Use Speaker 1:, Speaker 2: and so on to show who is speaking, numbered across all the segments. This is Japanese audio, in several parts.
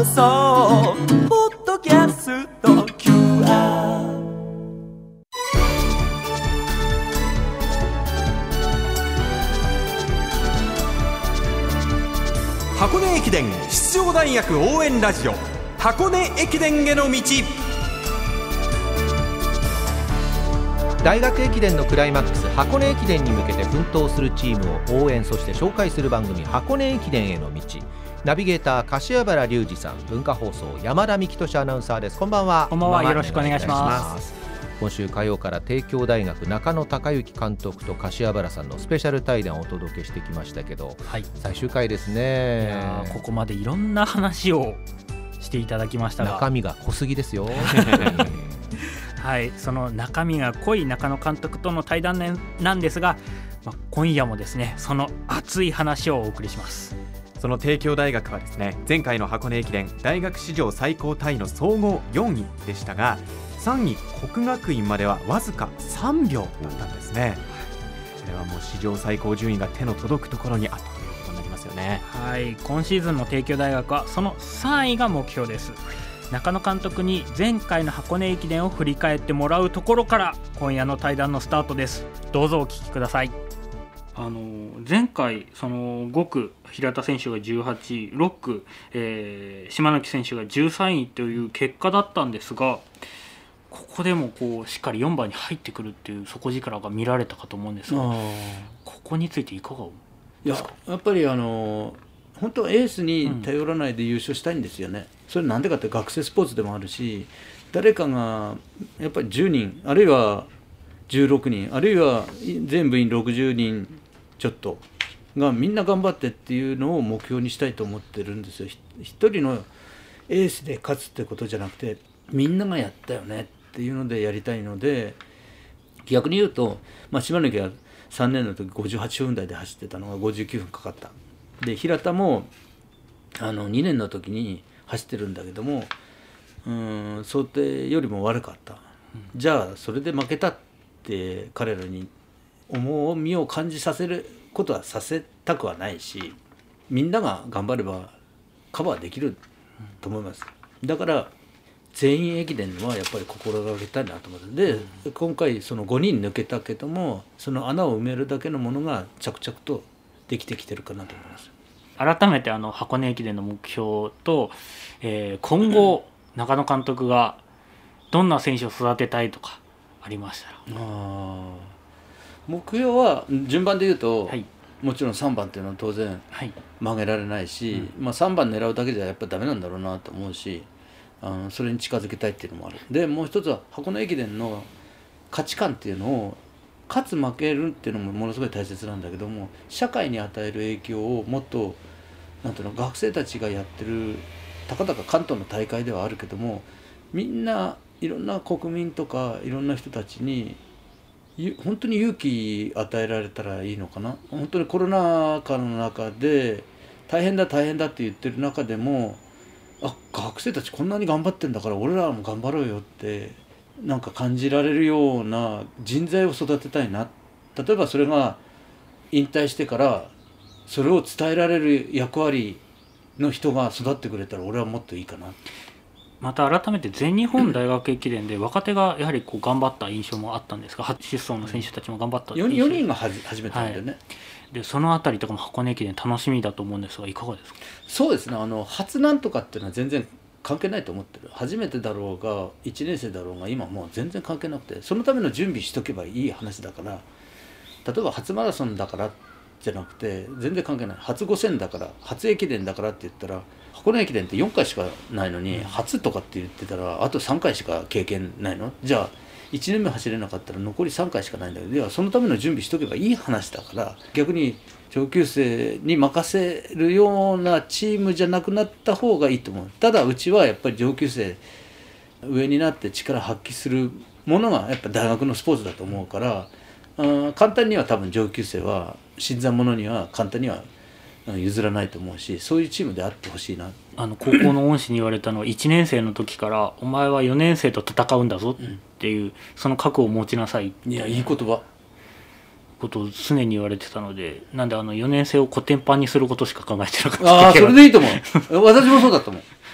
Speaker 1: 送ポッドキャスト QR。
Speaker 2: 箱根駅伝出場大学応援ラジオ、箱根駅伝への道。
Speaker 3: 大学駅伝のクライマックス箱根駅伝に向けて奮闘するチームを応援、そして紹介する番組、箱根駅伝への道。ナビゲーター柏原隆二さん、文化放送山田美希俊アナウンサーです。こんばんは。
Speaker 4: こんばんは、よろしくお願いします。
Speaker 3: 今週火曜から帝京大学中野孝之監督と柏原さんのスペシャル対談をお届けしてきましたけど、はい、最終回ですね。
Speaker 4: いやここまでいろんな話をしていただきましたが、
Speaker 3: 中身が濃すぎですよ
Speaker 4: はい、その中身が濃い中野監督との対談なんですが、今夜もですね、その熱い話をお送りします。
Speaker 2: その帝京大学はですね、前回の箱根駅伝大学史上最高タイの総合4位でしたが、3位國學院まではわずか3秒だったんですね。これはもう史上最高順位が手の届くところにあったということになりますよね。
Speaker 4: はい、今シーズンの帝京大学はその3位が目標です。中野監督に前回の箱根駅伝を振り返ってもらうところから今夜の対談のスタートです。どうぞお聞きください。前回その5区平田選手が18位、6区、島貫選手が13位という結果だったんですが、ここでもこうしっかり4番に入ってくるっていう底力が見られたかと思うんですが、ここについていかがですか？
Speaker 5: やっぱり本当はエースに頼らないで優勝したいんですよね。それなんでかって学生スポーツでもあるし、誰かがやっぱり10人あるいは16人あるいは全部員60人ちょっとがみんな頑張ってっていうのを目標にしたいと思ってるんですよ。一人のエースで勝つってことじゃなくて、みんながやったよねっていうのでやりたいので、逆に言うと、島貫は3年の時58分台で走ってたのが59分かかった。で平田も2年の時に走ってるんだけども、想定よりも悪かった、じゃあそれで負けたって彼らに重みを感じさせることはさせたくはないし、みんなが頑張ればカバーできると思います。だから全員駅伝はやっぱり心がけたいなと思って、で今回その5人抜けたけども、その穴を埋めるだけのものが着々とできてきてるかなと思います。
Speaker 4: 改めて箱根駅伝の目標と、今後中野監督がどんな選手を育てたいとかありましたら。
Speaker 5: 目標は順番で言うと、
Speaker 4: はい、
Speaker 5: もちろん3番っていうのは当然曲げられないし、3番狙うだけじゃやっぱりダメなんだろうなと思うし、それに近づけたいっていうのもある。でもう一つは箱根駅伝の価値観っていうのを、勝つ負けるっていうのもものすごい大切なんだけども、社会に与える影響をもっとなんていうの、学生たちがやってるたかだか関東の大会ではあるけども、みんないろんな国民とかいろんな人たちに本当に勇気与えられたらいいのかな。本当にコロナ禍の中で大変だ大変だって言ってる中でも、学生たちこんなに頑張ってんだから俺らも頑張ろうよってなんか感じられるような人材を育てたいな。例えばそれが引退してからそれを伝えられる役割の人が育ってくれたら俺はもっといいかな。
Speaker 4: また改めて全日本大学駅伝で若手がやはりこう頑張った印象もあったんですが、初出走の選手たちも頑張った
Speaker 5: 4人が始めたんだよね、
Speaker 4: でそのあたりとかも箱根駅伝楽しみだと思うんですが、いかがですか？
Speaker 5: そうですね、初なんとかっていうのは全然関係ないと思ってる。初めてだろうが1年生だろうが今もう全然関係なくて、そのための準備しとけばいい話だから、例えば初マラソンだからじゃなくて全然関係ない。初5000だから初駅伝だからって言ったら、箱根駅伝って4回しかないのに初とかって言ってたらあと3回しか経験ないの？じゃあ1年目走れなかったら残り3回しかないんだけど、いやそのための準備しとけばいい話だから、逆に上級生に任せるようなチームじゃなくなった方がいいと思う。ただうちはやっぱり上級生上になって力発揮するものがやっぱ大学のスポーツだと思うから、簡単には多分上級生は新参者には簡単には譲らないと思うし、そういうチームであってほしいな。
Speaker 4: 高校の恩師に言われたのは1年生の時からお前は4年生と戦うんだぞっていう、その覚悟を持ちなさいっていう
Speaker 5: いい言葉
Speaker 4: ことを常に言われてたので、なんで4年生をコテンパンにすることしか考えてなかった。
Speaker 5: それでいいと思う私もそうだと思う。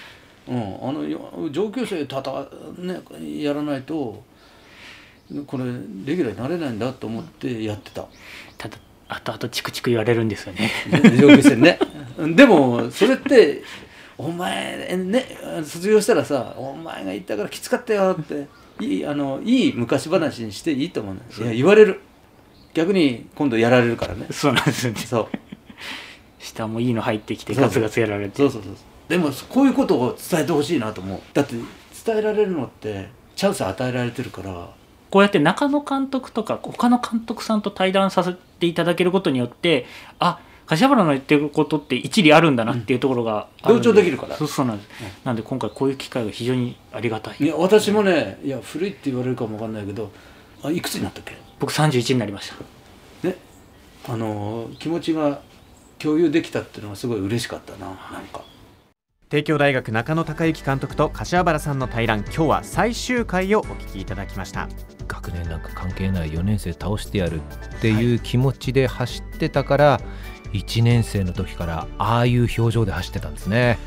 Speaker 5: 上級生やらないとこれレギュラーになれないんだと思ってやってた。
Speaker 4: ただ後々チクチク言われるんですよね
Speaker 5: 上級生ねでもそれってお前ね卒業したらさお前が言ったからきつかったよっていい昔話にしていいと思うの。いや言われる。逆に今度やられるからね。
Speaker 4: そうなんですよね。
Speaker 5: そう
Speaker 4: 下もいいの入ってきてガツガツやられて。
Speaker 5: そうでもこういうことを伝えてほしいなと思う。だって伝えられるのってチャンス与えられてるから。
Speaker 4: こうやって中野監督とか他の監督さんと対談させていただけることによって柏原の言ってることって一理あるんだなっていうところがあるんで、
Speaker 5: 同調できるから。
Speaker 4: そうなんです、なんで今回こういう機会が非常にありがたい。
Speaker 5: いや私もね古いって言われるかもわかんないけどいくつになったっけ。
Speaker 4: 僕31になりました
Speaker 5: ね。気持ちが共有できたっていうのがすごい嬉しかったな。なんか
Speaker 2: 帝京大学中野孝之監督と柏原さんの対談、今日は最終回をお聞きいただきました。
Speaker 3: 学年なんか関係ない4年生倒してやるっていう気持ちで走ってたから、1年生の時からああいう表情で走ってたんですね。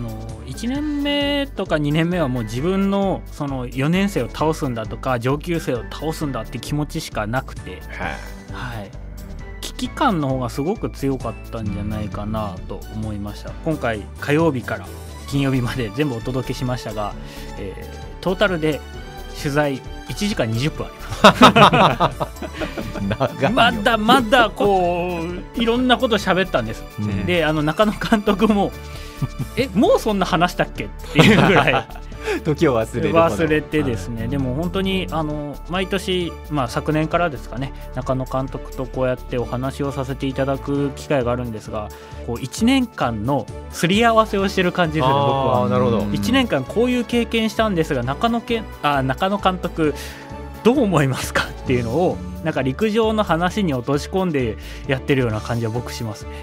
Speaker 4: 1年目とか2年目はもう自分のその4年生を倒すんだとか上級生を倒すんだって気持ちしかなくて、はい、危機感の方がすごく強かったんじゃないかなと思いました。今回火曜日から金曜日まで全部お届けしましたが、トータルで取材1時間20分ありますまだこういろんなこと喋ったんです、で中野監督ももうそんな話したっけっていうぐらい
Speaker 2: 時を
Speaker 4: 忘れてですね、でも本当に毎年、昨年からですかね、中野監督とこうやってお話をさせていただく機会があるんですが、こう1年間のすり合わせをしてる感じですね。僕は
Speaker 3: なるほど。
Speaker 4: 1年間こういう経験したんですが中野監督どう思いますかっていうのをなんか陸上の話に落とし込んでやってるような感じは僕しますね。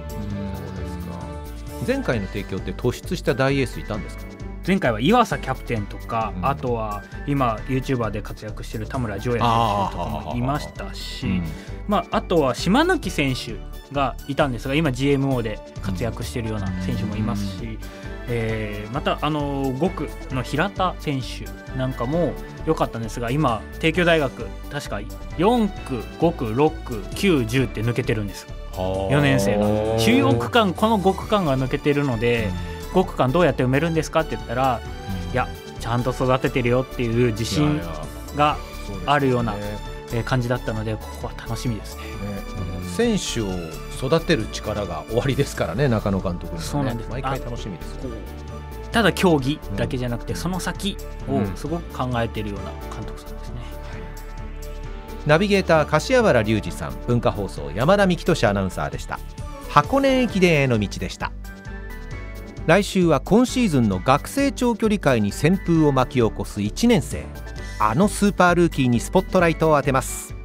Speaker 3: 前回の提供って突出した大エースいたんですか？
Speaker 4: 前回は岩佐キャプテンとか、あとは今 YouTuber で活躍している田村丈也選手とかもいましたし、あとは島貫選手がいたんですが今 GMO で活躍しているような選手もいますし、また5区の平田選手なんかも良かったんですが今帝京大学確か4区5区6区9、10って抜けてるんです。4年生が主要区間この5区間が抜けてるので、5区間どうやって埋めるんですかって言ったら、いやちゃんと育ててるよっていう自信があるような感じだったので、ここは楽しみですね。
Speaker 3: 選手を育てる力が終わりですからね、中野監督にはね。
Speaker 4: そうなんです。
Speaker 3: 毎回楽しみです。
Speaker 4: ただ競技だけじゃなくて、その先をすごく考えているような監督さんですね。
Speaker 3: ナビゲーター柏原隆二さん、文化放送山田美希俊アナウンサーでした。箱根駅伝への道でした。来週は今シーズンの学生長距離界に旋風を巻き起こす1年生、スーパールーキーにスポットライトを当てます。